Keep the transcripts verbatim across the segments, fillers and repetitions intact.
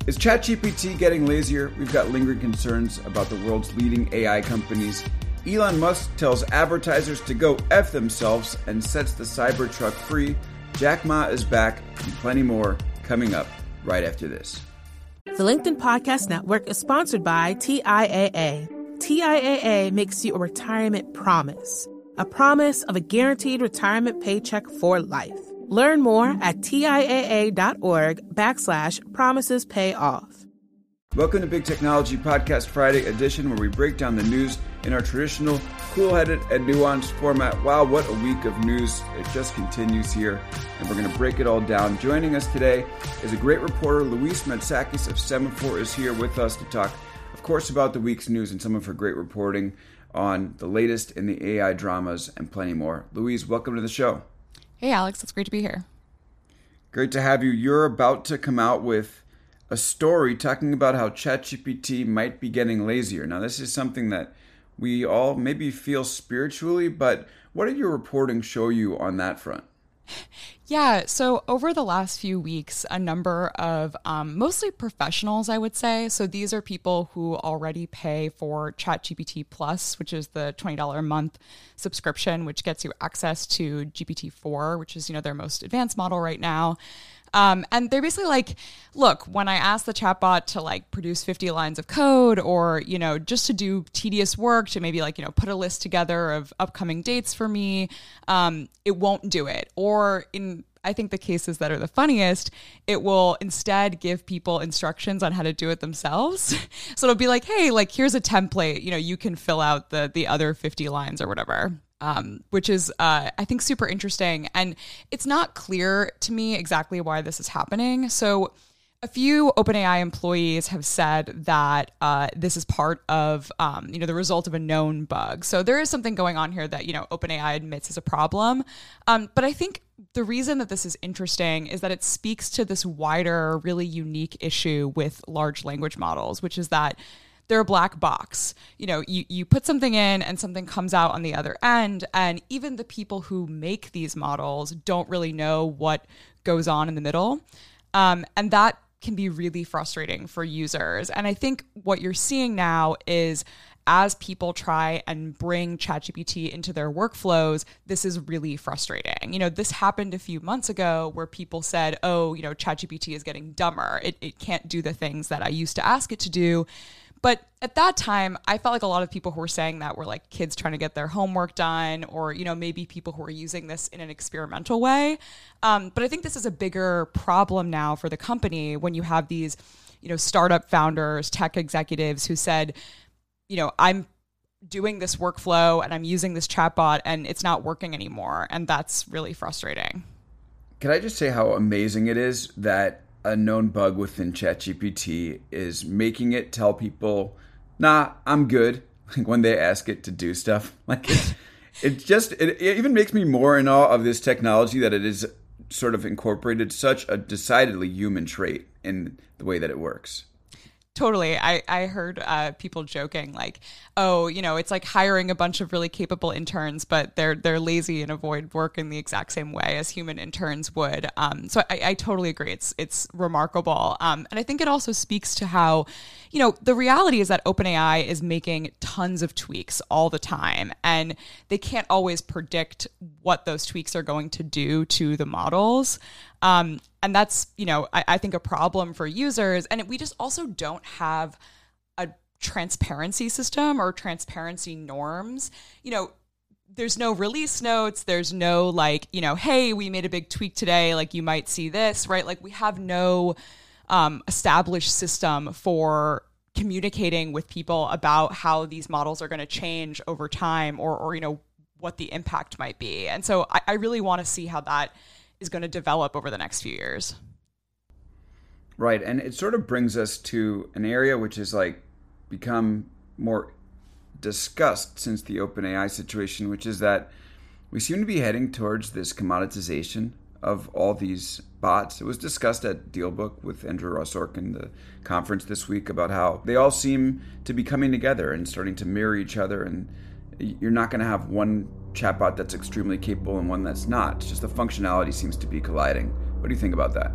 Is ChatGPT getting lazier? We've got lingering concerns about the world's leading A I companies. Elon Musk tells advertisers to go F themselves and sets the Cybertruck free. Jack Ma is back, and plenty more coming up right after this. The LinkedIn Podcast Network is sponsored by T I A A. T I A A makes you a retirement promise. A promise of a guaranteed retirement paycheck for life. Learn more at TIAA.org backslash promises pay off. Welcome to Big Technology Podcast Friday edition, where we break down the news in our traditional, cool-headed and nuanced format. Wow, what a week of news. It just continues here, and we're going to break it all down. Joining us today is a great reporter. Luis Matsakis of Semafor is here with us to talk, of course, about the week's news and some of her great reporting on the latest in the A I dramas and plenty more. Luis, welcome to the show. Hey, Alex. It's great to be here. Great to have you. You're about to come out with a story talking about how ChatGPT might be getting lazier. Now, this is something that we all maybe feel spiritually, but what did your reporting show you on that front? Yeah, so over the last few weeks, a number of um, mostly professionals, I would say. So these are people who already pay for ChatGPT Plus, which is the twenty dollars a month subscription, which gets you access to G P T four, which is, you know, their most advanced model right now. Um, and they're basically like, look, when I ask the chatbot to like produce fifty lines of code or, you know, just to do tedious work to maybe like, you know, put a list together of upcoming dates for me, um, it won't do it. Or in, I think the cases that are the funniest, it will instead give people instructions on how to do it themselves. So it'll be like, hey, like, here's a template, you know, you can fill out the the other fifty lines or whatever. Um, which is, uh, I think, super interesting. And it's not clear to me exactly why this is happening. So a few OpenAI employees have said that uh, this is part of, um, you know, the result of a known bug. So there is something going on here that, you know, OpenAI admits is a problem. Um, but I think the reason that this is interesting is that it speaks to this wider, really unique issue with large language models, which is that they're a black box. You know, you, you put something in and something comes out on the other end. And even the people who make these models don't really know what goes on in the middle. Um, and that can be really frustrating for users. And I think what you're seeing now is as people try and bring ChatGPT into their workflows, this is really frustrating. You know, this happened a few months ago where people said, oh, you know, ChatGPT is getting dumber. It, it can't do the things that I used to ask it to do. But at that time, I felt like a lot of people who were saying that were like kids trying to get their homework done, or, you know, maybe people who are using this in an experimental way. Um, but I think this is a bigger problem now for the company when you have these, you know, startup founders, tech executives who said, you know, I'm doing this workflow and I'm using this chatbot and it's not working anymore. And that's really frustrating. Can I just say how amazing it is that a known bug within ChatGPT is making it tell people, nah, I'm good, like when they ask it to do stuff. Like it's, it just, it, it even makes me more in awe of this technology that it is sort of incorporated such a decidedly human trait in the way that it works. Totally. I, I heard uh, people joking like, oh, you know, it's like hiring a bunch of really capable interns, but they're they're lazy and avoid work in the exact same way as human interns would. Um, so I, I totally agree. It's it's remarkable. Um, and I think it also speaks to how, you know, the reality is that OpenAI is making tons of tweaks all the time, and they can't always predict what those tweaks are going to do to the models. Um, and that's, you know, I, I think a problem for users. And we just also don't have a transparency system or transparency norms. You know, there's no release notes. There's no like, you know, hey, we made a big tweak today. Like you might see this, right? Like we have no um, established system for communicating with people about how these models are going to change over time or, or, you know, what the impact might be. And so I, I really want to see how that is going to develop over the next few years. Right. And it sort of brings us to an area which has like become more discussed since the OpenAI situation, which is that we seem to be heading towards this commoditization of all these bots. It was discussed at DealBook with Andrew Ross Sorkin, the conference this week, about how they all seem to be coming together and starting to mirror each other. And you're not going to have one chatbot that's extremely capable and one that's not. It's just the functionality seems to be colliding. What do you think about that?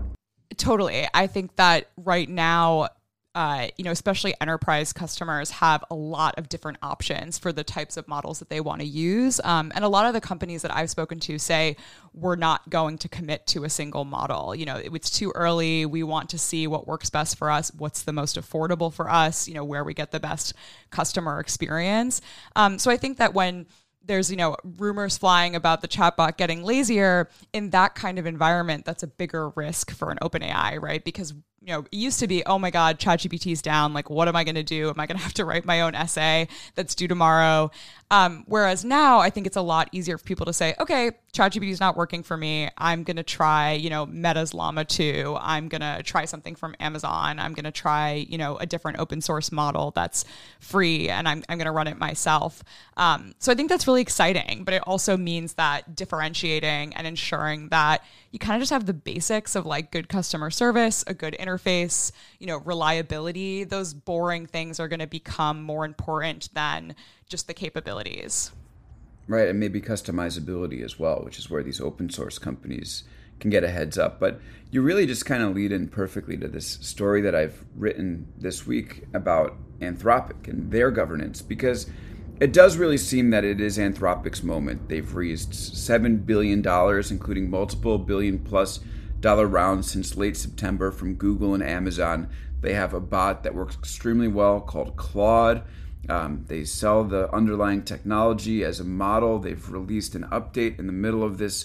Totally. I think that right now, uh, you know, especially enterprise customers have a lot of different options for the types of models that they want to use. Um, and a lot of the companies that I've spoken to say, we're not going to commit to a single model. You know, it's too early. We want to see what works best for us, what's the most affordable for us, you know, where we get the best customer experience. Um, so I think that when there's, you know, rumors flying about the chatbot getting lazier in that kind of environment, that's a bigger risk for an OpenAI, right? Because, you know, it used to be, oh my God, ChatGPT is down. Like, what am I going to do? Am I going to have to write my own essay that's due tomorrow? Um, whereas now I think it's a lot easier for people to say, okay, ChatGPT is not working for me. I'm going to try, you know, Meta's Llama two. I'm going to try something from Amazon. I'm going to try, you know, a different open source model that's free, and I'm, I'm going to run it myself. Um, so I think that's really exciting, but it also means that differentiating and ensuring that you kind of just have the basics of like good customer service, a good interface, you know, reliability. Those boring things are going to become more important than just the capabilities. Right, and maybe customizability as well, which is where these open source companies can get a heads up. But you really just kind of lead in perfectly to this story that I've written this week about Anthropic and their governance, because it does really seem that it is Anthropic's moment. They've raised seven billion dollars, including multiple billion plus dollar rounds since late September from Google and Amazon. They have a bot that works extremely well called Claude. Um, they sell the underlying technology as a model. They've released an update in the middle of this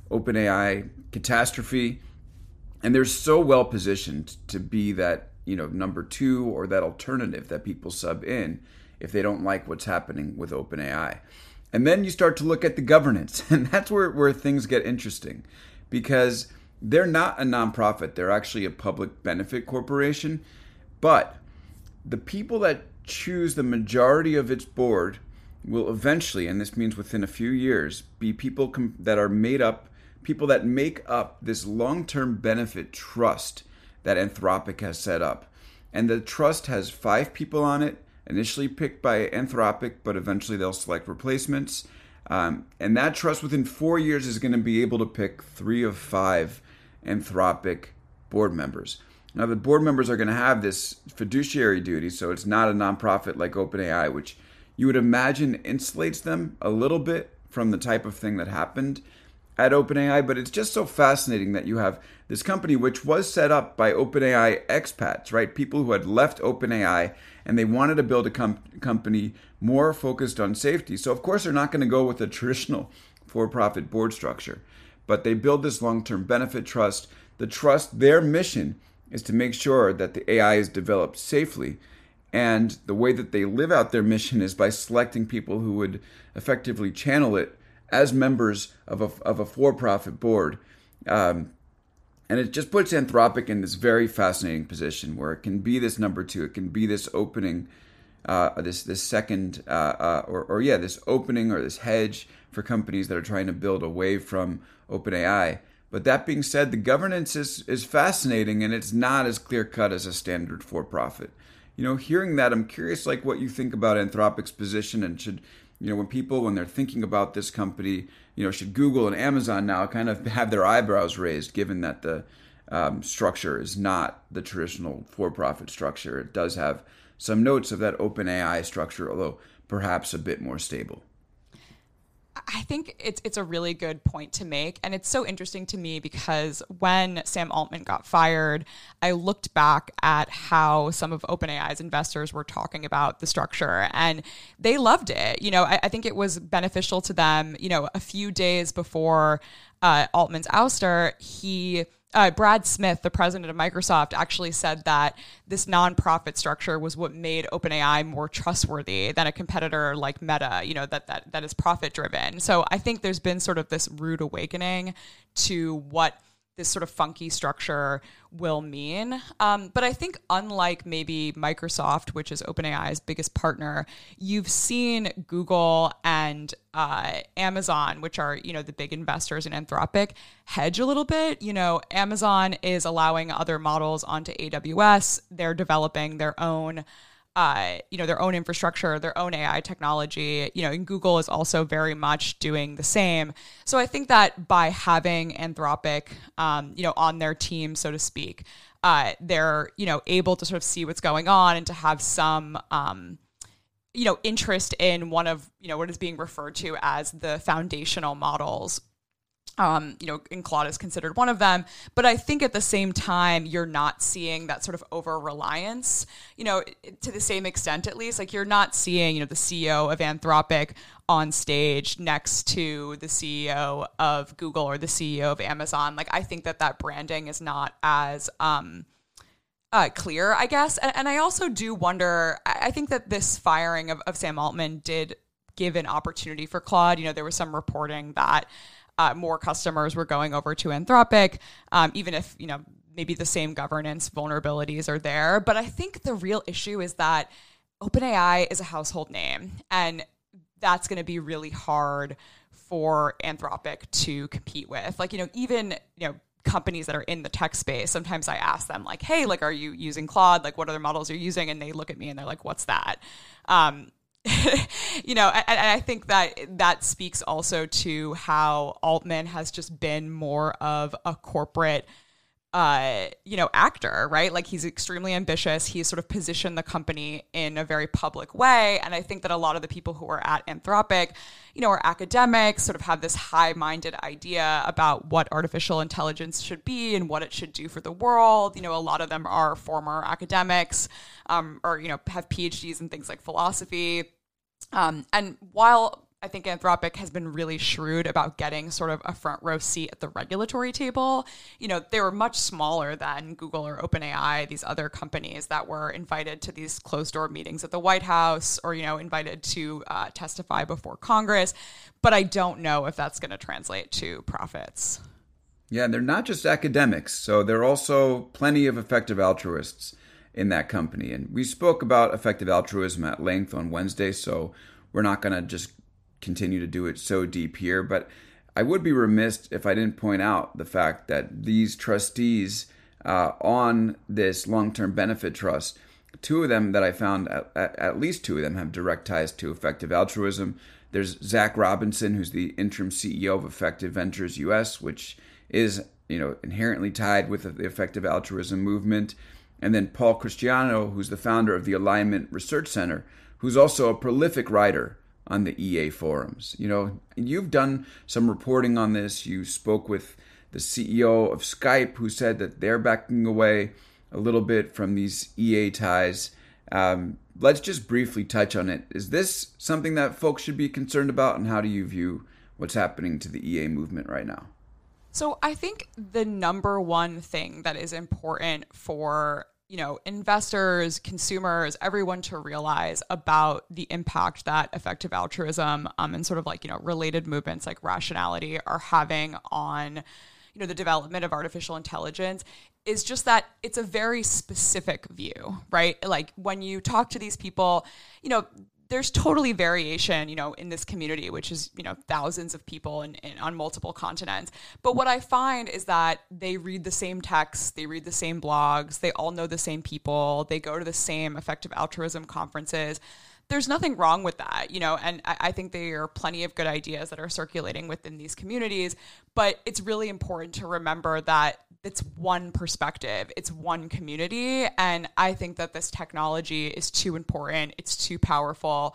OpenAI catastrophe. And they're so well positioned to be that, you know, number two or that alternative that people sub in if they don't like what's happening with OpenAI. And then you start to look at the governance, and that's where, where things get interesting, because they're not a nonprofit. They're actually a public benefit corporation. But the people that choose the majority of its board will eventually, and this means within a few years, be people com- that are made up, people that make up this long-term benefit trust that Anthropic has set up. And the trust has five people on it, initially picked by Anthropic, but eventually they'll select replacements. Um, and that trust within four years is going to be able to pick three of five Anthropic board members. Now, the board members are going to have this fiduciary duty, so it's not a nonprofit like OpenAI, which you would imagine insulates them a little bit from the type of thing that happened at OpenAI. But it's just so fascinating that you have this company, which was set up by OpenAI expats, right? People who had left OpenAI and they wanted to build a com- company more focused on safety. So, of course, they're not going to go with a traditional for-profit board structure, but they build this long-term benefit trust. The trust, their mission is to make sure that the A I is developed safely. And the way that they live out their mission is by selecting people who would effectively channel it as members of a, of a for-profit board. Um, and it just puts Anthropic in this very fascinating position where it can be this number two. It can be this opening, uh, this this second, uh, uh, or, or yeah, this opening or this hedge for companies that are trying to build away from OpenAI. But that being said, the governance is, is fascinating, and it's not as clear-cut as a standard for-profit. You know, hearing that, I'm curious, like, what you think about Anthropic's position, and should, you know, when people, when they're thinking about this company, you know, should Google and Amazon now kind of have their eyebrows raised, given that the um, structure is not the traditional for-profit structure? It does have some notes of that OpenAI structure, although perhaps a bit more stable. I think it's it's a really good point to make. And it's so interesting to me because when Sam Altman got fired, I looked back at how some of OpenAI's investors were talking about the structure, and they loved it. You know, I, I think it was beneficial to them. You know, a few days before uh, Altman's ouster, he... Uh, Brad Smith, the president of Microsoft, actually said that this nonprofit structure was what made OpenAI more trustworthy than a competitor like Meta, you know, that that that is profit driven. So I think there's been sort of this rude awakening to what this sort of funky structure will mean. Um, but I think unlike maybe Microsoft, which is OpenAI's biggest partner, you've seen Google and uh, Amazon, which are, you know, the big investors in Anthropic, hedge a little bit. You know, Amazon is allowing other models onto A W S. They're developing their own uh, you know, their own infrastructure, their own A I technology, you know, and Google is also very much doing the same. So I think that by having Anthropic, um, you know, on their team, so to speak, uh, they're, you know, able to sort of see what's going on and to have some, um, you know, interest in one of, you know, what is being referred to as the foundational models. Um, you know, and Claude is considered one of them. But I think at the same time, you're not seeing that sort of over-reliance, you know, to the same extent, at least. Like, you're not seeing, you know, the C E O of Anthropic on stage next to the C E O of Google or the C E O of Amazon. Like, I think that that branding is not as um, uh, clear, I guess. And, and I also do wonder, I think that this firing of, of Sam Altman did give an opportunity for Claude. You know, there was some reporting that Uh, more customers were going over to Anthropic, um, even if, you know, maybe the same governance vulnerabilities are there. But I think the real issue is that OpenAI is a household name, and that's going to be really hard for Anthropic to compete with. Like, you know, even, you know, companies that are in the tech space, sometimes I ask them, like, hey, like, are you using Claude? Like, what other models are you using? And they look at me and they're like, what's that? Um, you know, and, and I think that that speaks also to how Altman has just been more of a corporate, uh, you know, actor, right? Like, he's extremely ambitious. He's sort of positioned the company in a very public way. And I think that a lot of the people who are at Anthropic, you know, are academics, sort of have this high-minded idea about what artificial intelligence should be and what it should do for the world. You know, a lot of them are former academics, um, or, you know, have P H Ds in things like philosophy. Um, and while I think Anthropic has been really shrewd about getting sort of a front row seat at the regulatory table, you know, they were much smaller than Google or OpenAI, these other companies that were invited to these closed door meetings at the White House, or, you know, invited to uh, testify before Congress. But I don't know if that's going to translate to profits. Yeah, and they're not just academics. So there are also plenty of effective altruists in that company. And we spoke about effective altruism at length on Wednesday, so we're not going to just continue to do it so deep here. But I would be remiss if I didn't point out the fact that these trustees uh, on this long-term benefit trust, two of them that I found, at, at least two of them have direct ties to effective altruism. There's Zach Robinson, who's the interim C E O of Effective Ventures U S, which is, you know, inherently tied with the effective altruism movement. And then Paul Cristiano, who's the founder of the Alignment Research Center, who's also a prolific writer on the E A forums. You know, you've done some reporting on this. You spoke with the C E O of Skype, who said that they're backing away a little bit from these E A ties. Um, let's just briefly touch on it. Is this something that folks should be concerned about, and how do you view what's happening to the E A movement right now? So I think the number one thing that is important for, you know, investors, consumers, everyone to realize about the impact that effective altruism um, and sort of like, you know, related movements like rationality are having on, you know, the development of artificial intelligence is just that it's a very specific view, right? Like, when you talk to these people, you know, there's totally variation, you know, in this community, which is, you know, thousands of people in, in, on multiple continents. But what I find is that they read the same texts, they read the same blogs, they all know the same people, they go to the same effective altruism conferences. There's nothing wrong with that, you know, and I, I think there are plenty of good ideas that are circulating within these communities. But it's really important to remember that it's one perspective, it's one community. And I think that this technology is too important, it's too powerful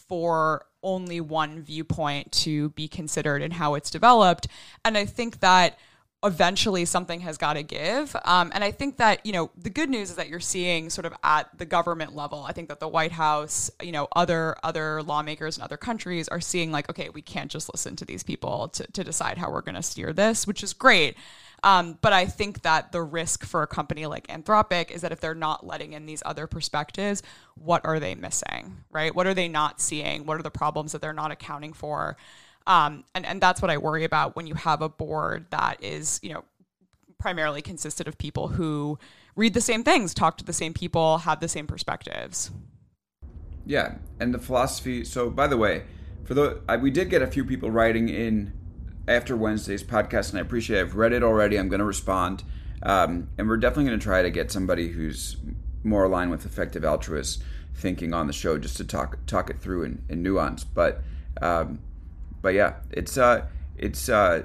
for only one viewpoint to be considered in how it's developed. And I think that eventually something has got to give. Um, and I think that, you know, the good news is that you're seeing sort of at the government level, I think that the White House, you know, other other lawmakers in other countries are seeing like, okay, we can't just listen to these people to, to decide how we're going to steer this, which is great. Um, but I think that the risk for a company like Anthropic is that if they're not letting in these other perspectives, what are they missing, right? What are they not seeing? What are the problems that they're not accounting for? Um, and, and that's what I worry about when you have a board that is, you know, primarily consisted of people who read the same things, talk to the same people, have the same perspectives. Yeah, and the philosophy. So, by the way, for the I, we did get a few people writing in after Wednesday's podcast, and I appreciate it. I've read it already. I'm going to respond, um, and we're definitely going to try to get somebody who's more aligned with effective altruists thinking on the show just to talk talk it through in, in nuance. But um, but yeah, it's uh, it's uh,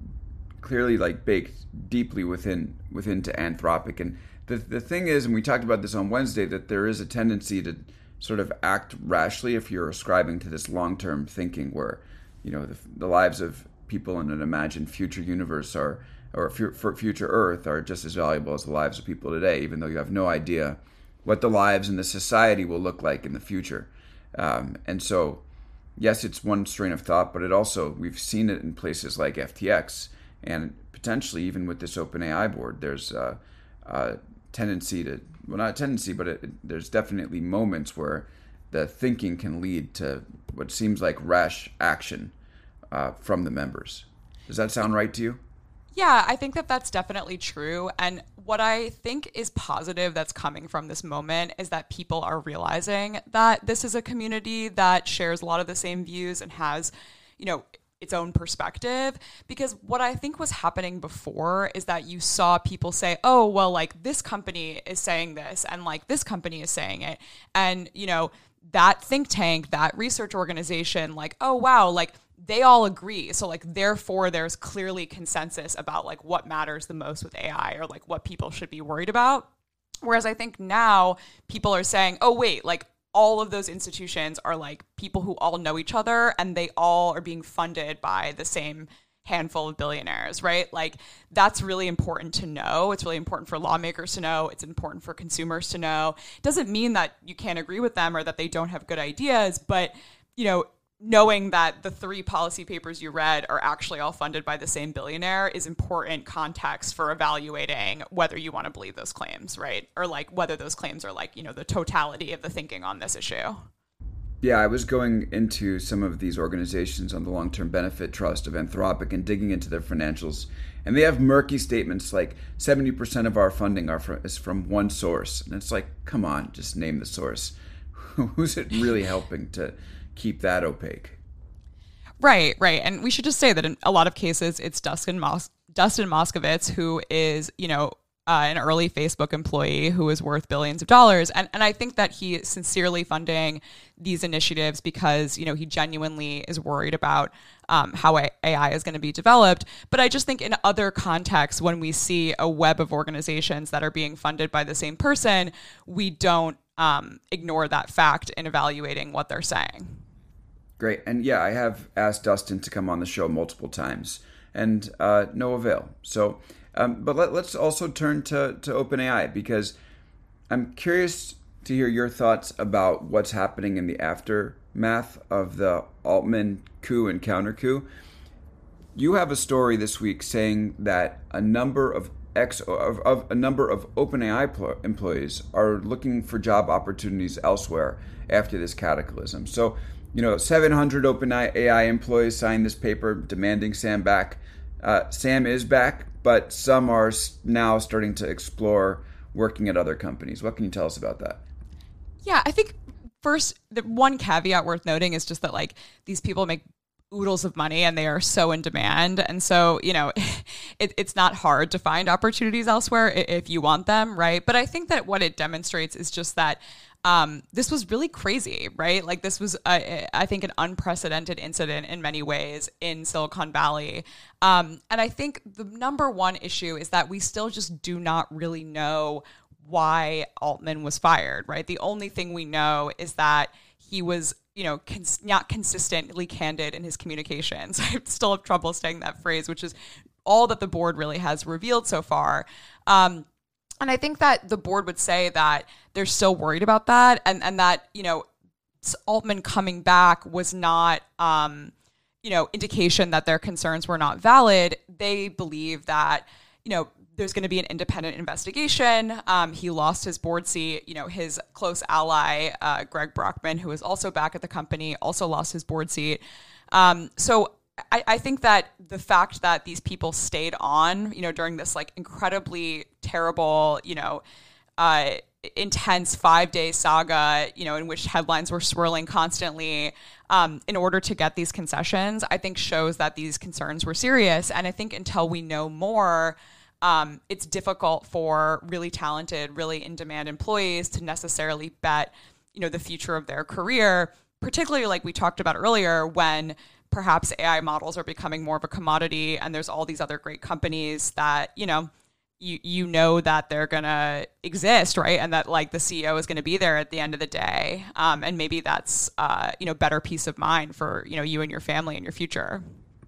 clearly like baked deeply within within to Anthropic. And the the thing is, and we talked about this on Wednesday, that there is a tendency to sort of act rashly if you're ascribing to this long-term thinking where, you know, the, the lives of people in an imagined future universe are, or for future Earth are just as valuable as the lives of people today, even though you have no idea what the lives in the society will look like in the future. Um, and so, yes, it's one strain of thought, but it also, we've seen it in places like F T X, and potentially even with this OpenAI board, there's a, a tendency to, well, not a tendency, but it, there's definitely moments where the thinking can lead to what seems like rash action uh, from the members. Does that sound right to you? Yeah, I think that that's definitely true. And what I think is positive that's coming from this moment is that people are realizing that this is a community that shares a lot of the same views and has, you know, its own perspective. Because what I think was happening before is that you saw people say, oh, well, like this company is saying this and like this company is saying it. And, you know, that think tank, that research organization, like, oh, wow, like they all agree. So like, therefore, there's clearly consensus about like what matters the most with A I or like what people should be worried about. Whereas I think now people are saying, oh, wait, like all of those institutions are like people who all know each other and they all are being funded by the same handful of billionaires, right? Like that's really important to know. It's really important for lawmakers to know. It's important for consumers to know. It doesn't mean that you can't agree with them or that they don't have good ideas, but, you know, knowing that the three policy papers you read are actually all funded by the same billionaire is important context for evaluating whether you want to believe those claims, right? Or like whether those claims are like, you know, the totality of the thinking on this issue. Yeah, I was going into some of these organizations on the Long-Term Benefit Trust of Anthropic and digging into their financials. And they have murky statements like seventy percent of our funding are from, is from one source. And it's like, come on, just name the source. Who's it really helping to keep that opaque? Right, right. And we should just say that in a lot of cases, it's Dustin Mos- Dustin Moskovitz, who is, you know, uh, an early Facebook employee who is worth billions of dollars. And and I think that he is sincerely funding these initiatives because, you know, he genuinely is worried about um, how A I is going to be developed. But I just think in other contexts, when we see a web of organizations that are being funded by the same person, we don't um, ignore that fact in evaluating what they're saying. Great. And yeah, I have asked Dustin to come on the show multiple times and uh, no avail. So, um, but let, let's also turn to, to OpenAI because I'm curious to hear your thoughts about what's happening in the aftermath of the Altman coup and counter coup. You have a story this week saying that a number of ex of, of a number of OpenAI pl- employees are looking for job opportunities elsewhere after this cataclysm. So, you know, seven hundred OpenAI employees signed this paper demanding Sam back. Uh, Sam is back, but some are now starting to explore working at other companies. What can you tell us about that? Yeah, I think first, the one caveat worth noting is just that like these people make oodles of money and they are so in demand. And so, you know, it, it's not hard to find opportunities elsewhere if you want them, right? But I think that what it demonstrates is just that um, this was really crazy, right? Like this was, uh, I think, an unprecedented incident in many ways in Silicon Valley. Um, and I think the number one issue is that we still just do not really know why Altman was fired, right? The only thing we know is that he was, you know, cons- not consistently candid in his communications. I still have trouble saying that phrase, which is all that the board really has revealed so far. Um, and I think that the board would say that they're still worried about that, and, and that, you know, Altman coming back was not, um, you know, indication that their concerns were not valid. They believe that, you know, there's going to be an independent investigation. Um, he lost his board seat. You know, his close ally, uh, Greg Brockman, who is also back at the company, also lost his board seat. Um, so I, I think that the fact that these people stayed on, you know, during this like incredibly terrible, you know, uh, intense five-day saga, you know, in which headlines were swirling constantly, um, in order to get these concessions, I think shows that these concerns were serious. And I think until we know more, Um, it's difficult for really talented, really in-demand employees to necessarily bet, you know, the future of their career, particularly like we talked about earlier, when perhaps A I models are becoming more of a commodity and there's all these other great companies that, you know, you you know that they're going to exist, right? And that like the C E O is going to be there at the end of the day. Um, and maybe that's, uh, you know, better peace of mind for, you know, you and your family and your future.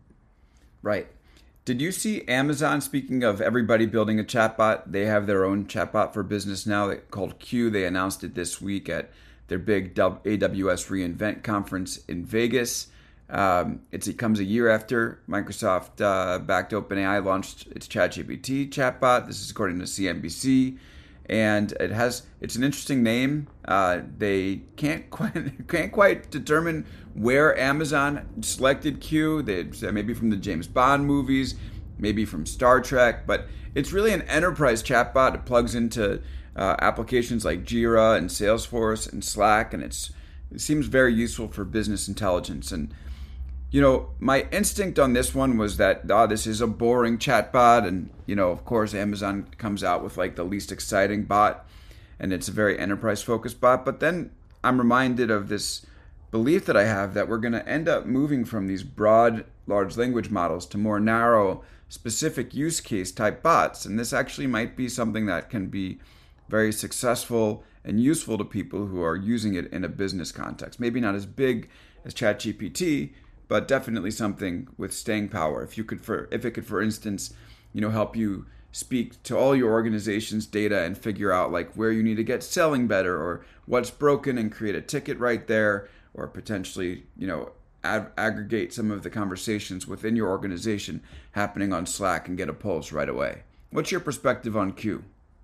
Right. Did you see Amazon, speaking of everybody building a chatbot, they have their own chatbot for business now called Q. They announced it this week at their big A W S reInvent conference in Vegas. Um, it's, it comes a year after Microsoft uh, backed OpenAI launched its ChatGPT chatbot. This is according to C N B C, and it has it's an interesting name. Uh, they can't quite can't quite determine where Amazon selected Q. They maybe from the James Bond movies, maybe from Star Trek, but it's really an enterprise chatbot. It plugs into uh, applications like Jira and Salesforce and Slack, and it's it seems very useful for business intelligence. And you know, my instinct on this one was that, oh, this is a boring chatbot. And, you know, of course, Amazon comes out with like the least exciting bot, and it's a very enterprise-focused bot. But then I'm reminded of this belief that I have that we're going to end up moving from these broad large language models to more narrow, specific use case type bots. And this actually might be something that can be very successful and useful to people who are using it in a business context. Maybe not as big as ChatGPT, but definitely something with staying power. If you could, for if it could, for instance, you know, help you speak to all your organization's data and figure out like where you need to get selling better or what's broken and create a ticket right there, or potentially, you know, ag- aggregate some of the conversations within your organization happening on Slack and get a pulse right away. What's your perspective on Q?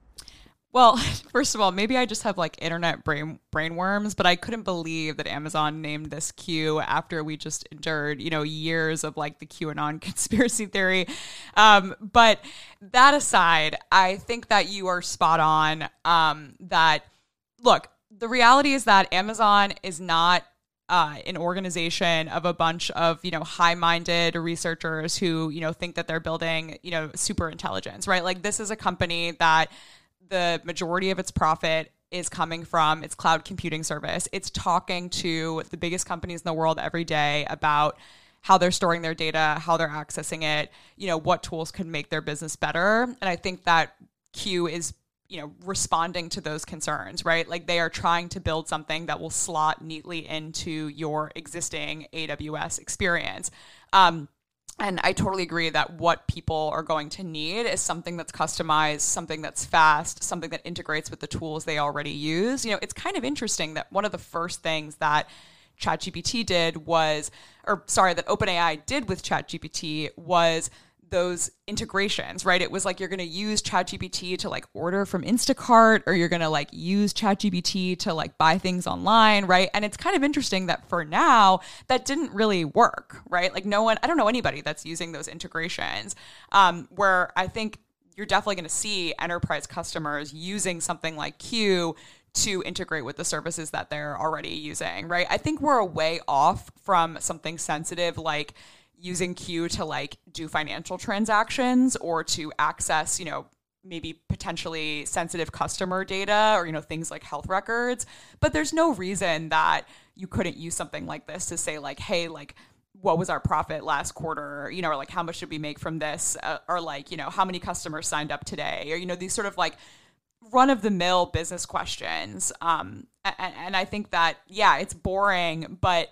Well, first of all, maybe I just have like internet brain brainworms, but I couldn't believe that Amazon named this Q after we just endured, you know, years of like the QAnon conspiracy theory. Um, but that aside, I think that you are spot on. Um, that look, the reality is that Amazon is not uh, an organization of a bunch of, you know, high-minded researchers who, you know, think that they're building, you know, super intelligence, right? Like this is a company that the majority of its profit is coming from its cloud computing service. It's talking to the biggest companies in the world every day about how they're storing their data, how they're accessing it, you know, what tools can make their business better. And I think that Q is, you know, responding to those concerns, right? Like they are trying to build something that will slot neatly into your existing A W S experience. Um, And I totally agree that what people are going to need is something that's customized, something that's fast, something that integrates with the tools they already use. You know, it's kind of interesting that one of the first things that ChatGPT did was, or sorry, that OpenAI did with ChatGPT was those integrations, right? It was like you're going to use ChatGPT to like order from Instacart, or you're going to like use ChatGPT to like buy things online, right? And it's kind of interesting that for now that didn't really work, right? Like no one, I don't know anybody that's using those integrations. Um, where I think you're definitely going to see enterprise customers using something like Q to integrate with the services that they're already using, right? I think we're a way off from something sensitive like using Q to like do financial transactions or to access, you know, maybe potentially sensitive customer data or, you know, things like health records. But there's no reason that you couldn't use something like this to say like, hey, like, what was our profit last quarter? You know, or like, how much should we make from this? Uh, or like, you know, how many customers signed up today? Or, you know, these sort of like run of the mill business questions. Um, and, and I think that, yeah, it's boring, but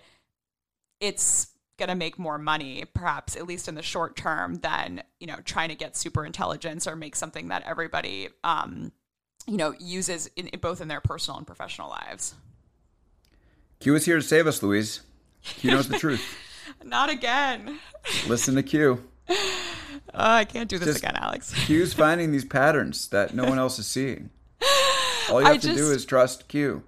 it's going to make more money, perhaps at least in the short term, than, you know, trying to get super intelligence or make something that everybody, um, you know, uses in, in both in their personal and professional lives. Q is here to save us, Louise. Q knows the truth. Not again. Listen to Q. Uh, I can't do this Just again, Alex. Q's finding these patterns that no one else is seeing. All you have I to just... do is trust Q.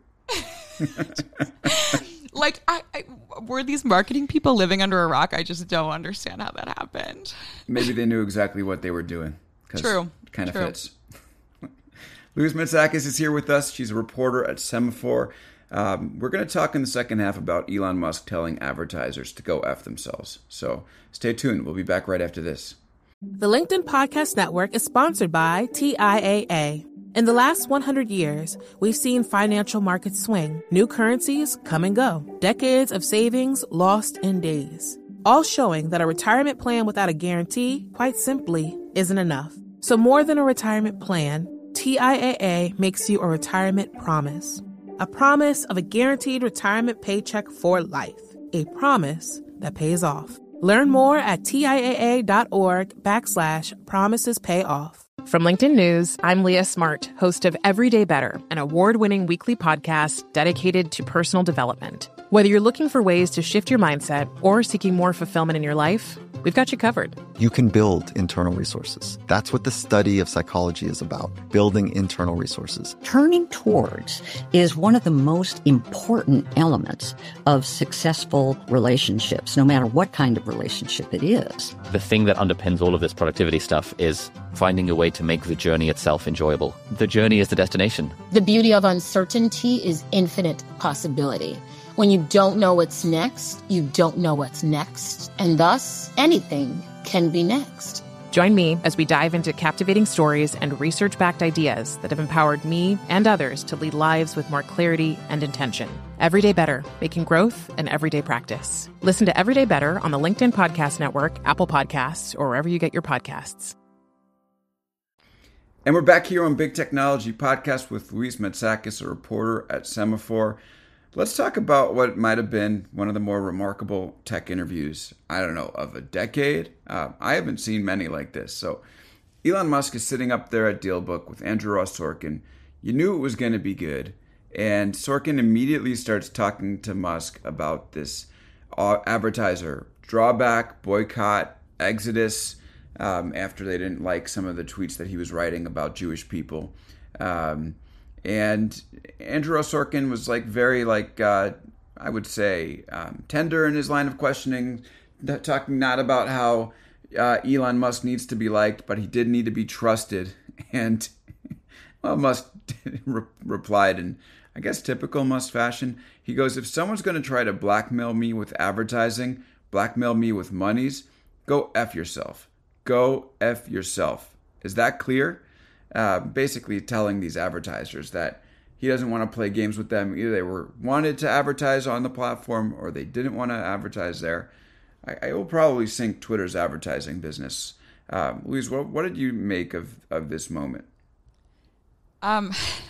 Like, I, I, were these marketing people living under a rock? I just don't understand how that happened. Maybe they knew exactly what they were doing. True. It kind of True. fits. Louise Metsakis is here with us. She's a reporter at Semaphore. Um, we're going to talk in the second half about Elon Musk telling advertisers to go F themselves. So stay tuned. We'll be back right after this. The LinkedIn Podcast Network is sponsored by T I A A. In the last one hundred years, we've seen financial markets swing, new currencies come and go, decades of savings lost in days, all showing that a retirement plan without a guarantee, quite simply, isn't enough. So more than a retirement plan, T I A A makes you a retirement promise. A promise of a guaranteed retirement paycheck for life. A promise that pays off. Learn more at TIAA.org backslash promises pay off. From LinkedIn News, I'm Leah Smart, host of Everyday Better, an award-winning weekly podcast dedicated to personal development. Whether you're looking for ways to shift your mindset or seeking more fulfillment in your life, we've got you covered. You can build internal resources. That's what the study of psychology is about, building internal resources. Turning towards is one of the most important elements of successful relationships, no matter what kind of relationship it is. The thing that underpins all of this productivity stuff is finding a way to make the journey itself enjoyable. The journey is the destination. The beauty of uncertainty is infinite possibility. When you don't know what's next, you don't know what's next. And thus, anything can be next. Join me as we dive into captivating stories and research-backed ideas that have empowered me and others to lead lives with more clarity and intention. Everyday Better, making growth an everyday practice. Listen to Everyday Better on the LinkedIn Podcast Network, Apple Podcasts, or wherever you get your podcasts. And we're back here on Big Technology Podcast with Louise Matsakis, a reporter at Semaphore. Let's talk about what might have been one of the more remarkable tech interviews, I don't know, of a decade. Uh, I haven't seen many like this. So Elon Musk is sitting up there at DealBook with Andrew Ross Sorkin. You knew it was going to be good. And Sorkin immediately starts talking to Musk about this uh, advertiser drawback, boycott, exodus, um, after they didn't like some of the tweets that he was writing about Jewish people. Um And Andrew Ross Sorkin was like very like, uh, I would say, um, tender in his line of questioning, talking not about how uh, Elon Musk needs to be liked, but he did need to be trusted. And, well, Musk re- replied in, I guess, typical Musk fashion. He goes, if someone's going to try to blackmail me with advertising, blackmail me with monies, go F yourself. Go F yourself. Is that clear? Uh, basically telling these advertisers that he doesn't want to play games with them. Either they were wanted to advertise on the platform or they didn't want to advertise there. I, I will probably sink Twitter's advertising business. Uh, Louise, what, what did you make of, of this moment? Um,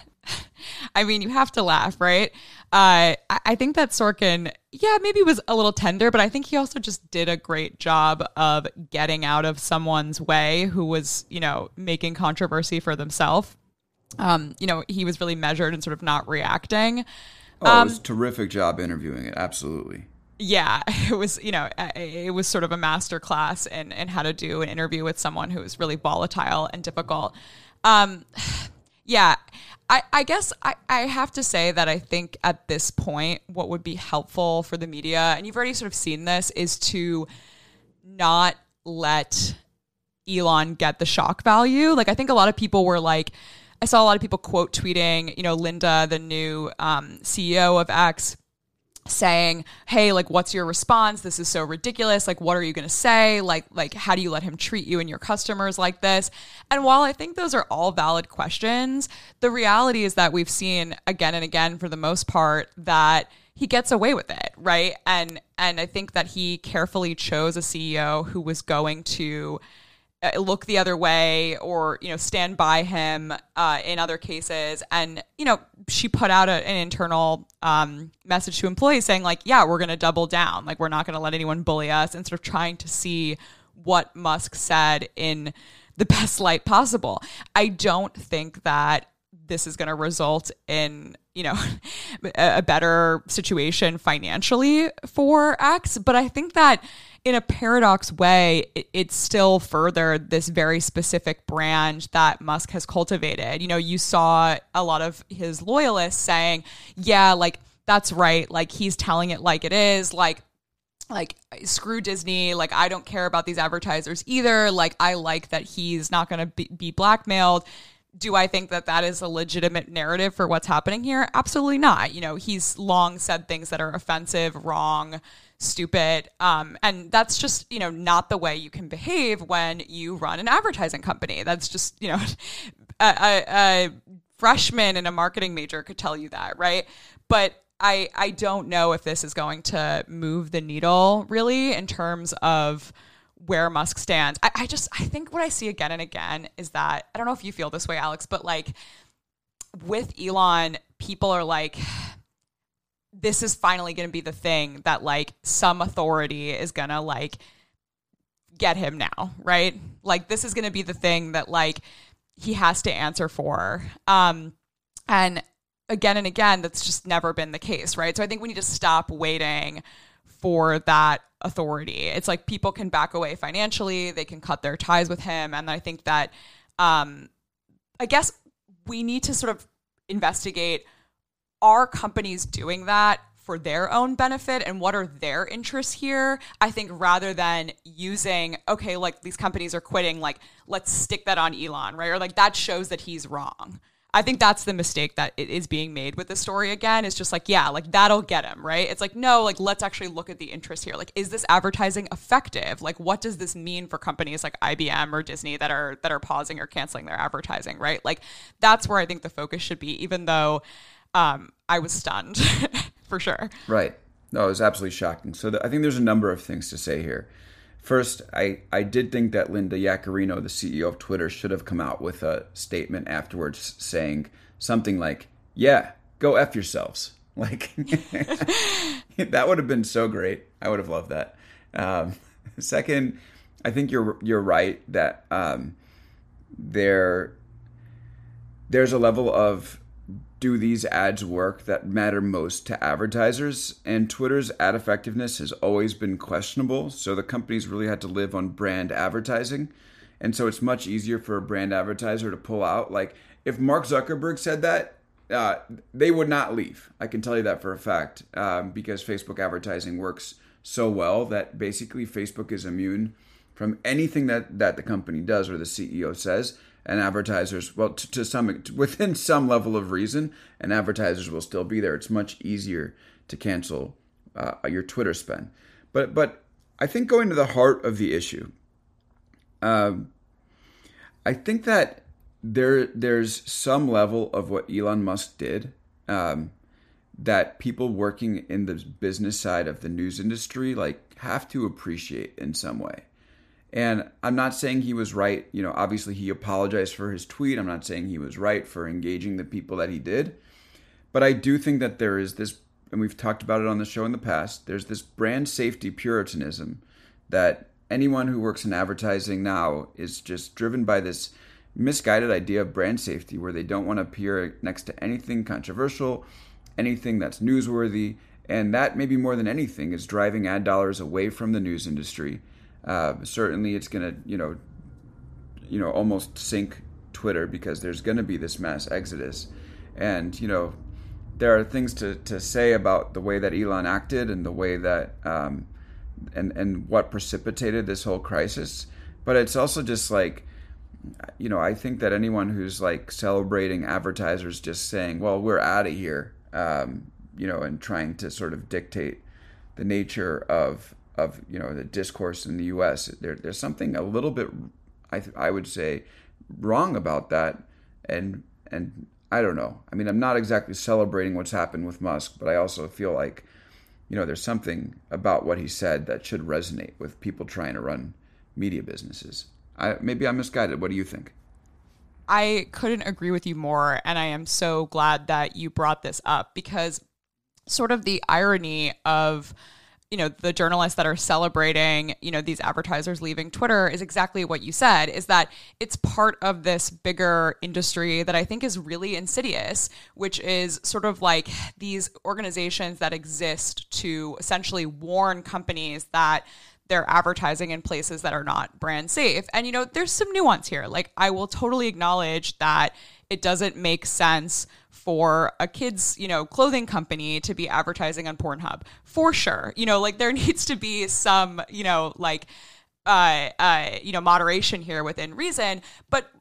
I mean, you have to laugh, right? Uh, I, I think that Sorkin, yeah, maybe was a little tender, but I think he also just did a great job of getting out of someone's way who was, you know, making controversy for themselves. Um, you know, he was really measured and sort of not reacting. Oh, um, it was a terrific job interviewing it. Absolutely. Yeah, it was, you know, it was sort of a master class in, in how to do an interview with someone who is really volatile and difficult. Um, yeah, I, I guess I, I have to say that I think at this point, what would be helpful for the media, and you've already sort of seen this, is to not let Elon get the shock value. Like, I think a lot of people were like, I saw a lot of people quote tweeting, you know, Linda, the new um, C E O of X, saying, hey, like, what's your response? This is so ridiculous. Like, what are you going to say? Like, like, how do you let him treat you and your customers like this? And while I think those are all valid questions, the reality is that we've seen again and again, for the most part, that he gets away with it, right? And and I think that he carefully chose a C E O who was going to look the other way or, you know, stand by him uh, in other cases. And, you know, she put out a, an internal um, message to employees saying, like, yeah, we're going to double down. Like, we're not going to let anyone bully us, and sort of trying to see what Musk said in the best light possible. I don't think that this is going to result in, you know, a better situation financially for X. But I think that in a paradox way, it, it's still furthered this very specific brand that Musk has cultivated. You know, you saw a lot of his loyalists saying, yeah, like, that's right. Like, he's telling it like it is. Like, like, screw Disney. Like, I don't care about these advertisers either. Like, I like that he's not going to be, be blackmailed. do I think that that is a legitimate narrative for what's happening here? Absolutely not. You know, he's long said things that are offensive, wrong, stupid. Um, and that's just, you know, not the way you can behave when you run an advertising company. That's just, you know, a, a, a freshman and a marketing major could tell you that, right? But I, I don't know if this is going to move the needle really in terms of where Musk stands. I, I just, I think what I see again and again is that, I don't know if you feel this way, Alex, but like with Elon, people are like, this is finally going to be the thing that like some authority is going to like get him now, right? Like this is going to be the thing that like he has to answer for. Um, and again and again, that's just never been the case, right? So I think we need to stop waiting for that authority. It's like people can back away financially, they can cut their ties with him. And I think that, um, I guess we need to sort of investigate, are companies doing that for their own benefit and what are their interests here? I think rather than using, okay, like these companies are quitting, like let's stick that on Elon, right? Or like that shows that he's wrong. I think that's the mistake that it is being made with the story again. It's just like, yeah, like that'll get him, right? It's like, no, like let's actually look at the interest here. Like, is this advertising effective? Like, what does this mean for companies like I B M or Disney that are that are pausing or canceling their advertising, right? Like, that's where I think the focus should be, even though um, I was stunned for sure. Right. No, it was absolutely shocking. So the, I think there's a number of things to say here. First, I, I did think that Linda Yaccarino, the C E O of Twitter, should have come out with a statement afterwards saying something like, yeah, go F yourselves. Like, that would have been so great. I would have loved that. Um, second, I think you're you're right that um, there there's a level of do these ads work that matter most to advertisers, and Twitter's ad effectiveness has always been questionable, so the companies really had to live on brand advertising, and so it's much easier for a brand advertiser to pull out. Like, if Mark Zuckerberg said that, uh, they would not leave. I can tell you that for a fact, um, because Facebook advertising works so well that basically Facebook is immune from anything that, that the company does or the C E O says. And advertisers, well, to, to some, within some level of reason, and advertisers will still be there. It's much easier to cancel uh, your Twitter spend. But but I think going to the heart of the issue, um, I think that there there's some level of what Elon Musk did um, that people working in the business side of the news industry like have to appreciate in some way. And I'm not saying he was right. You know, obviously he apologized for his tweet. I'm not saying he was right for engaging the people that he did. But I do think that there is this, and we've talked about it on the show in the past, there's this brand safety puritanism that anyone who works in advertising now is just driven by this misguided idea of brand safety where they don't want to appear next to anything controversial, anything that's newsworthy. And that maybe more than anything is driving ad dollars away from the news industry. Uh, certainly, it's going to, you know, you know, almost sink Twitter because there's going to be this mass exodus. And, you know, there are things to, to say about the way that Elon acted and the way that, um, and, and what precipitated this whole crisis. But it's also just like, you know, I think that anyone who's like celebrating advertisers just saying, well, we're out of here, um, you know, and trying to sort of dictate the nature of of, you know, the discourse in the U S. There, there's something a little bit, I th- I would say, wrong about that. And and I don't know. I mean, I'm not exactly celebrating what's happened with Musk, but I also feel like, you know, there's something about what he said that should resonate with people trying to run media businesses. I, maybe I'm misguided. What do you think? I couldn't agree with you more. And I am so glad that you brought this up because sort of the irony of, you know, the journalists that are celebrating, you know, these advertisers leaving Twitter is exactly what you said, is that it's part of this bigger industry that I think is really insidious, which is sort of like these organizations that exist to essentially warn companies that they're advertising in places that are not brand safe. And, you know, there's some nuance here. Like, I will totally acknowledge that it doesn't make sense for a kid's, you know, clothing company to be advertising on Pornhub, for sure. You know, like there needs to be some, you know, like, uh, uh, you know, moderation here within reason. But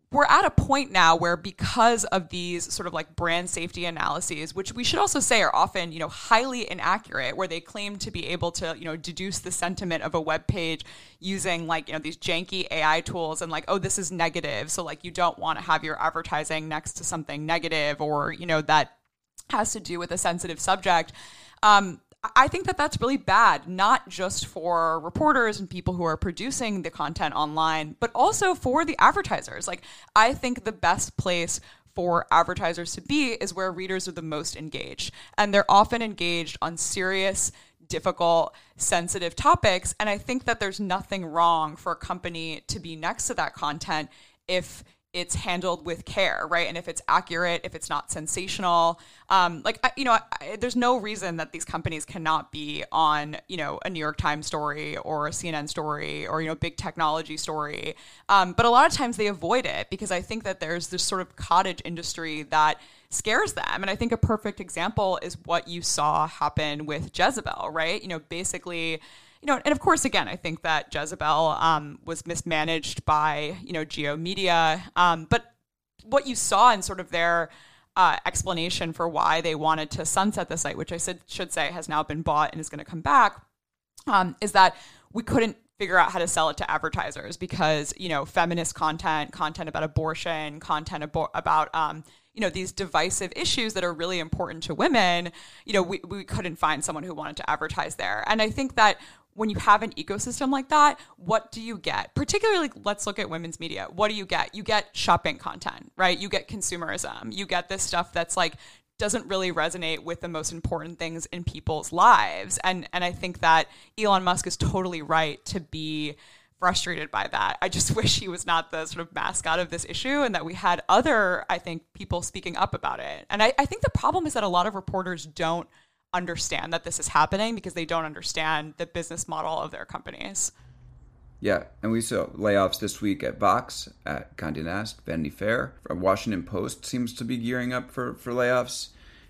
we're at a point now where, because of these sort of like brand safety analyses, which we should also say are often, you know, highly inaccurate, where they claim to be able to, you know, deduce the sentiment of a web page using like, you know, these janky A I tools and like, oh, this is negative. So like, you don't want to have your advertising next to something negative, or, you know, that has to do with a sensitive subject. Um, I think that that's really bad, not just for reporters and people who are producing the content online, but also for the advertisers. Like, I think the best place for advertisers to be is where readers are the most engaged. And they're often engaged on serious, difficult, sensitive topics. And I think that there's nothing wrong for a company to be next to that content if it's handled with care, right? And if it's accurate, if it's not sensational, um, like, I, you know, I, there's no reason that these companies cannot be on, you know, a New York Times story or a C N N story or, you know, big technology story. Um, but a lot of times they avoid it because I think that there's this sort of cottage industry that scares them. And I think a perfect example is what you saw happen with Jezebel, right? You know, basically, you know, and of course, again, I think that Jezebel um, was mismanaged by, you know, Geo Media. Um, but what you saw in sort of their uh, explanation for why they wanted to sunset the site, which I said, should say has now been bought and is going to come back, um, is that we couldn't figure out how to sell it to advertisers because, you know, feminist content, content about abortion, content abo- about, um, you know, these divisive issues that are really important to women, you know, we, we couldn't find someone who wanted to advertise there. And I think that when you have an ecosystem like that, what do you get? Particularly, let's look at women's media. What do you get? You get shopping content, right? You get consumerism. You get this stuff that's like, doesn't really resonate with the most important things in people's lives. And and I think that Elon Musk is totally right to be frustrated by that. I just wish he was not the sort of mascot of this issue and that we had other, I think, people speaking up about it. And I, I think the problem is that a lot of reporters don't understand that this is happening because they don't understand the business model of their companies. Yeah, and we saw layoffs this week at Vox, at Condé Nast, Vanity Fair. Washington Post seems to be gearing up for, for layoffs.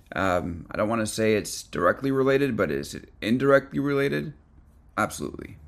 Um, I don't want to say it's directly related, but is it indirectly related? Absolutely.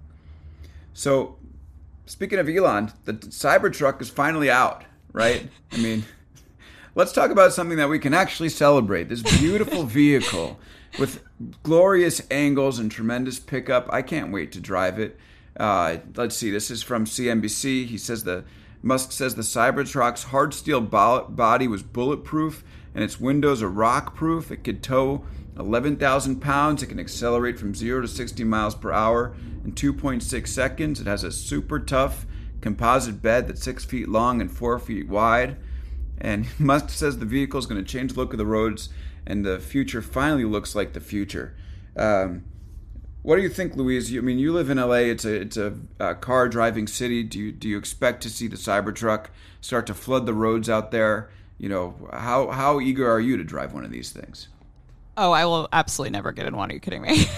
So, speaking of Elon, the Cybertruck is finally out, right? I mean, let's talk about something that we can actually celebrate. This beautiful vehicle with glorious angles and tremendous pickup. I can't wait to drive it. Uh, let's see. This is from C N B C. He says the Musk says the Cybertruck's hard steel bo- body was bulletproof and its windows are rock-proof. It could tow eleven thousand pounds. It can accelerate from zero to sixty miles per hour in two point six seconds. It has a super tough composite bed that's six feet long and four feet wide. And Musk says the vehicle is going to change the look of the roads and the future finally looks like the future. Um, what do you think, Louise? You, I mean, you live in L A. It's a it's a, a car driving city. Do you do you expect to see the Cybertruck start to flood the roads out there? You know, how how eager are you to drive one of these things? Oh, I will absolutely never get in one. Are you kidding me?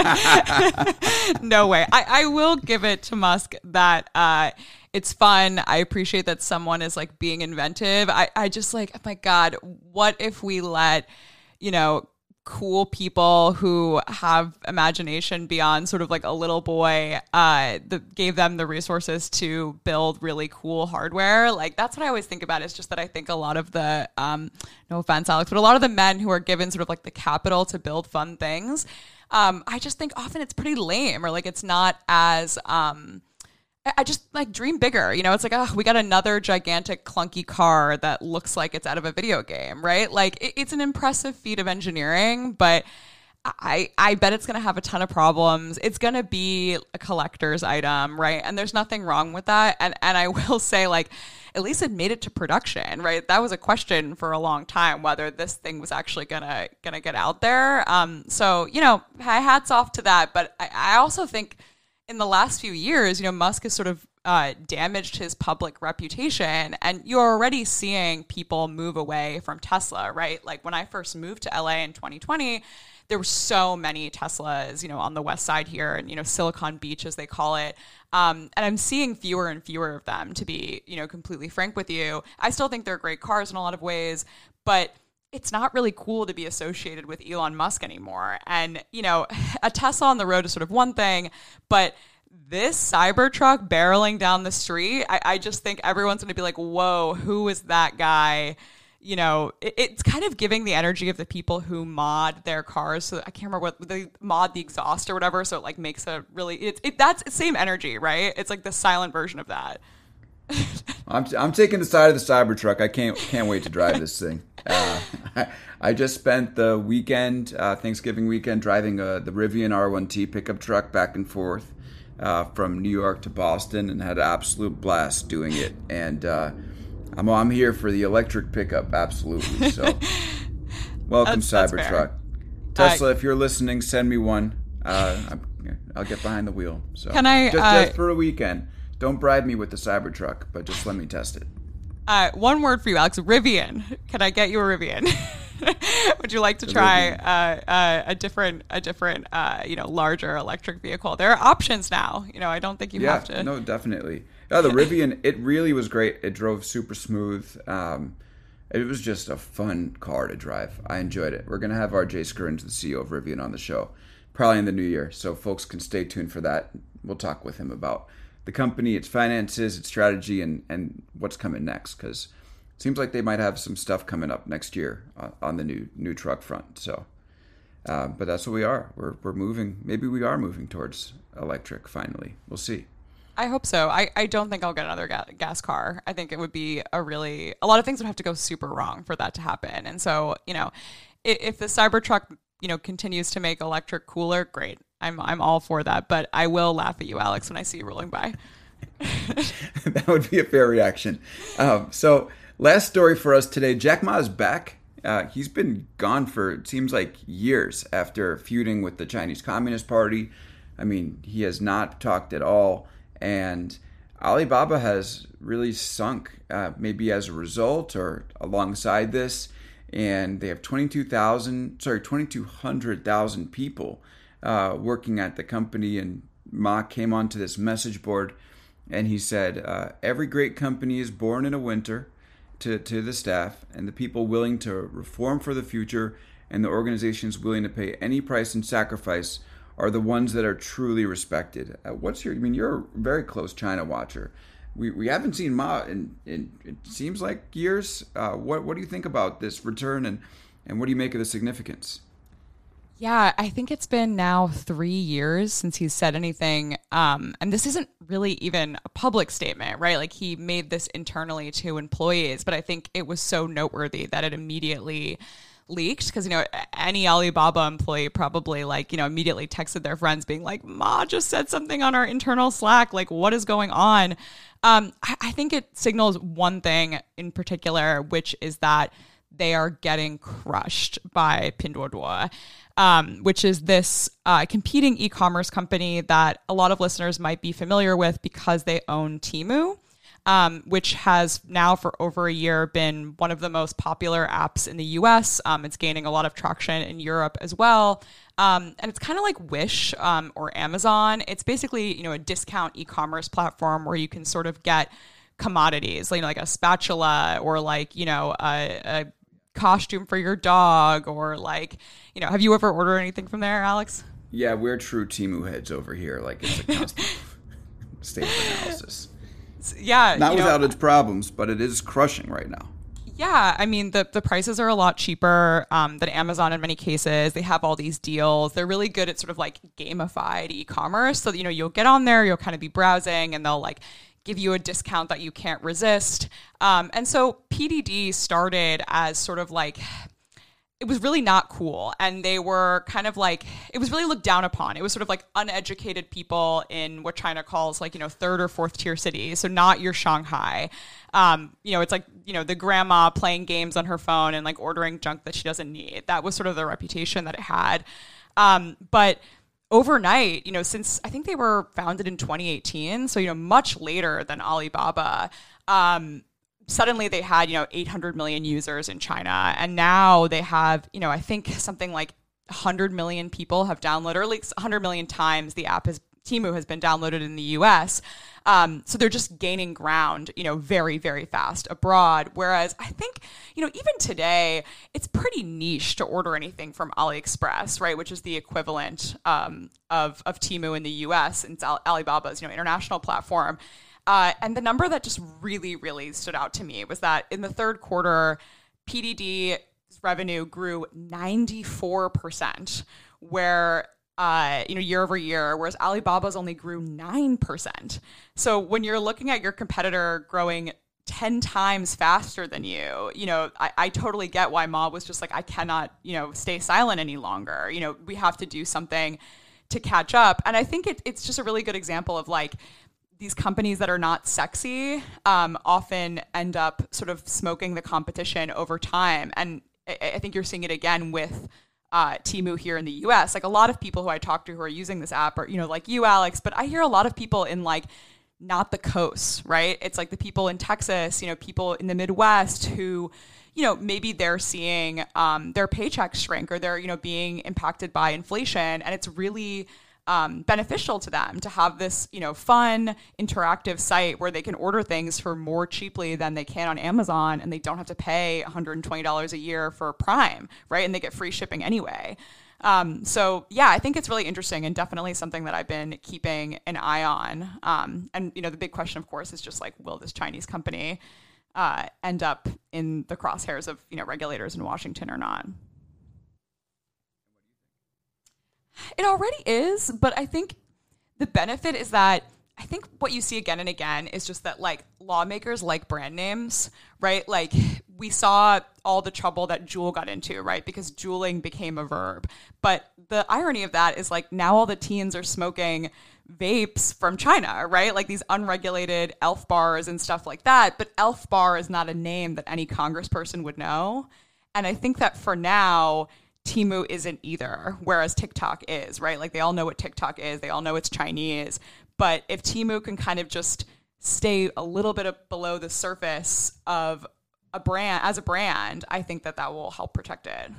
No way. I, I will give it to Musk that uh, it's fun. I appreciate that someone is like being inventive. I, I just like, oh my God, what if we let, you know, cool people who have imagination beyond sort of like a little boy, uh, the, gave them the resources to build really cool hardware. Like, that's what I always think about. Is just that I think a lot of the, um, no offense, Alex, but a lot of the men who are given sort of like the capital to build fun things, um, I just think often it's pretty lame, or like it's not as, um, I just like dream bigger. You know, it's like, oh, we got another gigantic clunky car that looks like it's out of a video game, right? Like it, it's an impressive feat of engineering, but I I bet it's going to have a ton of problems. It's going to be a collector's item, right? And there's nothing wrong with that. And and I will say, like, at least it made it to production, right? That was a question for a long time, whether this thing was actually gonna gonna get out there. Um, so, you know, hats off to that. But I, I also think in the last few years, you know, Musk has sort of uh, damaged his public reputation, and you're already seeing people move away from Tesla, right? Like when I first moved to L A in twenty twenty, there were so many Teslas, you know, on the west side here, and, you know, Silicon Beach, as they call it. Um, and I'm seeing fewer and fewer of them, to be, you know, completely frank with you. I still think they're great cars in a lot of ways, but it's not really cool to be associated with Elon Musk anymore. And, you know, a Tesla on the road is sort of one thing, but this Cybertruck barreling down the street, I, I just think everyone's going to be like, whoa, who is that guy? You know, it, it's kind of giving the energy of the people who mod their cars. So I can't remember what they mod the exhaust or whatever. So it like makes a really, it, it that's the same energy, right? It's like the silent version of that. I'm I'm taking the side of the Cybertruck. I can't can't wait to drive this thing. Uh, I, I just spent the weekend, uh, Thanksgiving weekend, driving uh, the Rivian R one T pickup truck back and forth uh, from New York to Boston, and had an absolute blast doing it. And uh, I'm I'm here for the electric pickup, absolutely. So, welcome, that's, Cybertruck. That's Tesla, uh, if you're listening, send me one. Uh, I'm, I'll get behind the wheel. So can I just, uh, just for a weekend? Don't bribe me with the Cybertruck, but just let me test it. Uh, one word for you, Alex. Rivian. Can I get you a Rivian? Would you like to try uh, uh, a different, a different, uh, you know, larger electric vehicle? There are options now. You know, I don't think you yeah, have to. No, definitely. Yeah, the Rivian. It really was great. It drove super smooth. Um, it was just a fun car to drive. I enjoyed it. We're gonna have R J Scrins, the C E O of Rivian, on the show, probably in the new year. So folks can stay tuned for that. We'll talk with him about the company, its finances, its strategy, and, and what's coming next. Because it seems like they might have some stuff coming up next year on, on the new new truck front. So, uh, but that's what we are. We're we're moving. Maybe we are moving towards electric finally. We'll see. I hope so. I, I don't think I'll get another ga- gas car. I think it would be a really a lot of things would have to go super wrong for that to happen. And so, you know, if, if the Cybertruck, you know, continues to make electric cooler, great. I'm I'm all for that, but I will laugh at you, Alex, when I see you rolling by. That would be a fair reaction. Um, so, last story for us today: Jack Ma is back. Uh, he's been gone for, it seems like, years after feuding with the Chinese Communist Party. I mean, he has not talked at all, and Alibaba has really sunk, uh, maybe as a result or alongside this. And they have twenty-two thousand, sorry, twenty-two hundred thousand people Uh, working at the company. And Ma came onto this message board and he said, uh, every great company is born in a winter, to, to the staff, and the people willing to reform for the future and the organizations willing to pay any price and sacrifice are the ones that are truly respected. Uh, what's your, I mean, you're a very close China watcher. We we haven't seen Ma in, in it seems like years. Uh, what what do you think about this return, and, and what do you make of the significance? Yeah, I think it's been now three years since he's said anything. Um, and this isn't really even a public statement, right? Like, he made this internally to employees, but I think it was so noteworthy that it immediately leaked, because, you know, any Alibaba employee probably, like, you know, immediately texted their friends being like, Ma just said something on our internal Slack. Like, what is going on? Um, I, I think it signals one thing in particular, which is that they are getting crushed by Pinduoduo, um, which is this uh, competing e-commerce company that a lot of listeners might be familiar with because they own Temu, um, which has now for over a year been one of the most popular apps in the U S. Um, it's gaining a lot of traction in Europe as well. Um, and it's kind of like Wish um, or Amazon. It's basically, you know, a discount e-commerce platform where you can sort of get commodities, you know, like a spatula or like, you know, a, a costume for your dog, or like, you know, have you ever ordered anything from there, Alex? Yeah, we're true Temu heads over here. Like, it's a constant state of analysis. Yeah. Not without know, its problems, but it is crushing right now. Yeah, I mean, the, the prices are a lot cheaper um, than Amazon in many cases. They have all these deals. They're really good at sort of like gamified e-commerce. So, you know, you'll get on there, you'll kind of be browsing, and they'll like give you a discount that you can't resist. Um, and so P D D started as sort of like, it was really not cool. And they were kind of like, it was really looked down upon. It was sort of like uneducated people in what China calls like, you know, third or fourth tier cities. So not your Shanghai. Um, you know, it's like, you know, the grandma playing games on her phone and like ordering junk that she doesn't need. That was sort of the reputation that it had. Um, but overnight, you know, since I think they were founded in twenty eighteen, so, you know, much later than Alibaba, um, suddenly they had, you know, eight hundred million users in China. And now they have, you know, I think something like one hundred million people have downloaded, or at least one hundred million times the app has Temu has been downloaded in the U S. Um, so they're just gaining ground, you know, very, very fast abroad. Whereas I think, you know, even today, it's pretty niche to order anything from AliExpress, right, which is the equivalent um, of, of Temu in the U S and Alibaba's, you know, international platform. Uh, and the number that just really, really stood out to me was that in the third quarter, P D D's revenue grew ninety-four percent, where Uh, you know, year over year, whereas Alibaba's only grew nine percent. So when you're looking at your competitor growing ten times faster than you, you know, I, I totally get why Ma was just like, I cannot, you know, stay silent any longer. You know, we have to do something to catch up. And I think it, it's just a really good example of like these companies that are not sexy um, often end up sort of smoking the competition over time. And I, I think you're seeing it again with Uh, Temu here in the U S. Like a lot of people who I talk to who are using this app are, you know, like you, Alex, but I hear a lot of people in like not the coast, right? It's like the people in Texas, you know, people in the Midwest who, you know, maybe they're seeing um, their paychecks shrink or they're, you know, being impacted by inflation. And it's really um, beneficial to them to have this, you know, fun, interactive site where they can order things for more cheaply than they can on Amazon, and they don't have to pay one hundred twenty dollars a year for Prime, right? And they get free shipping anyway. Um, so yeah, I think it's really interesting and definitely something that I've been keeping an eye on. Um, and, you know, the big question, of course, is just like, will this Chinese company uh, end up in the crosshairs of, you know, regulators in Washington or not? It already is, but I think the benefit is that I think what you see again and again is just that like lawmakers like brand names, right? Like we saw all the trouble that Juul got into, right? Because juuling became a verb. But the irony of that is like now all the teens are smoking vapes from China, right? Like these unregulated Elf bars and stuff like that. But Elf bar is not a name that any congressperson would know. And I think that for now, Temu isn't either, whereas TikTok is, right? Like they all know what TikTok is. They all know it's Chinese. But if Temu can kind of just stay a little bit of below the surface of a brand, as a brand, I think that that will help protect it.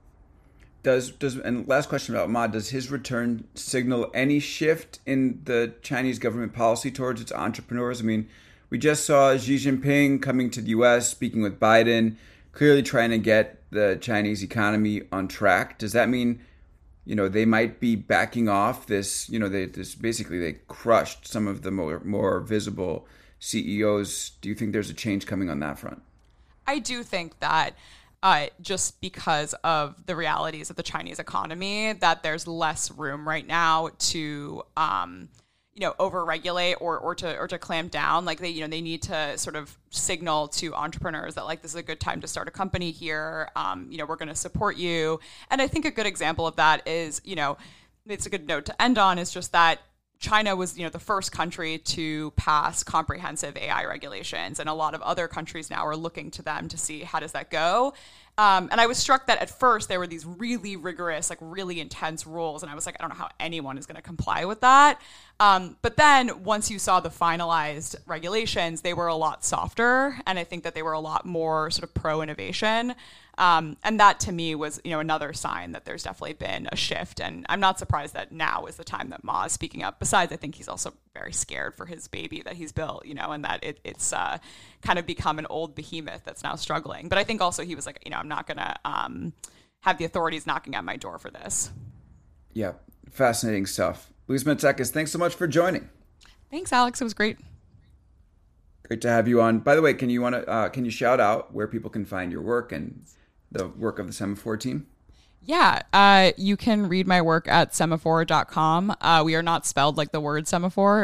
Does, does and last question about Ma, does his return signal any shift in the Chinese government policy towards its entrepreneurs? I mean, we just saw Xi Jinping coming to the U S, speaking with Biden, clearly trying to get the Chinese economy on track. Does that mean, you know, they might be backing off this, you know, they this basically they crushed some of the more more visible C E Os. Do you think there's a change coming on that front? I do think that uh, just because of the realities of the Chinese economy, that there's less room right now to um, you know, overregulate or or to or to clamp down. Like they, you know, they need to sort of signal to entrepreneurs that like this is a good time to start a company here. Um, you know, we're going to support you. And I think a good example of that is, you know, it's a good note to end on is just that China was, you know, the first country to pass comprehensive A I regulations, and a lot of other countries now are looking to them to see how does that go. Um, and I was struck that at first there were these really rigorous, like really intense rules. And I was like, I don't know how anyone is going to comply with that. Um, but then once you saw the finalized regulations, they were a lot softer. And I think that they were a lot more sort of pro-innovation. Um, and that to me was, you know, another sign that there's definitely been a shift. And I'm not surprised that now is the time that Ma is speaking up. Besides, I think he's also very scared for his baby that he's built, you know, and that it, it's uh, kind of become an old behemoth that's now struggling. But I think also he was like, you know, I'm not going to um, have the authorities knocking at my door for this. Yeah, fascinating stuff. Louise Matsakis, thanks so much for joining. Thanks, Alex. It was great. Great to have you on. By the way, can you want to uh, can you shout out where people can find your work and the work of the Semaphore team? Yeah, uh, you can read my work at semaphore dot com. Uh, we are not spelled like the word semaphore,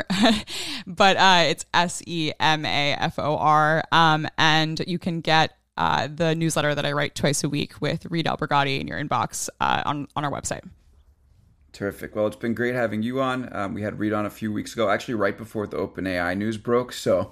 but uh, it's S E M A F O R. Um, and you can get uh, the newsletter that I write twice a week with Reed Albergati in your inbox uh, on, on our website. Terrific. Well, it's been great having you on. Um, we had Reed on a few weeks ago, actually right before the OpenAI news broke. So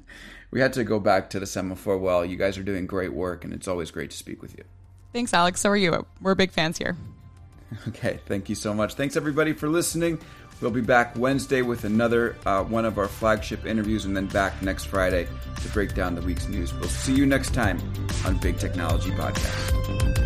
we had to go back to the Semaphore well. You guys are doing great work, and it's always great to speak with you. Thanks, Alex. So are you. We're big fans here. Okay. Thank you so much. Thanks, everybody, for listening. We'll be back Wednesday with another uh, one of our flagship interviews, and then back next Friday to break down the week's news. We'll see you next time on Big Technology Podcast.